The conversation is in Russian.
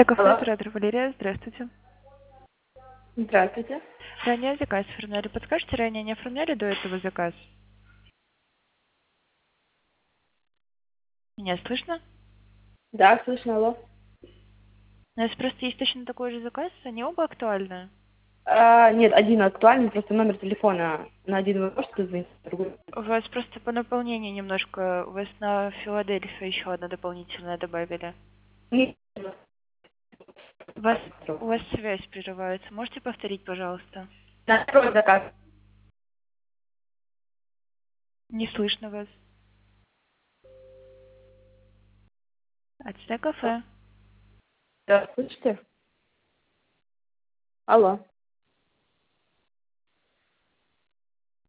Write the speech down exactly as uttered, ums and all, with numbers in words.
Кафе, Алло. оператор Валерия, здравствуйте. Здравствуйте. Ранее заказ оформляли. Подскажите, ранее не оформляли до этого заказ? Меня слышно? Да, слышно, алло. У нас просто есть точно такой же заказ, они оба актуальны. А, нет, один актуальный, просто номер телефона на один вы можете звонить, другой. У вас просто по наполнению немножко, у вас на Филадельфию еще одна дополнительная добавили. Нет. У вас, у вас связь прерывается. Можете повторить, пожалуйста? На второй заказ. Не слышно вас. От кафе. Да, слышите? Алло.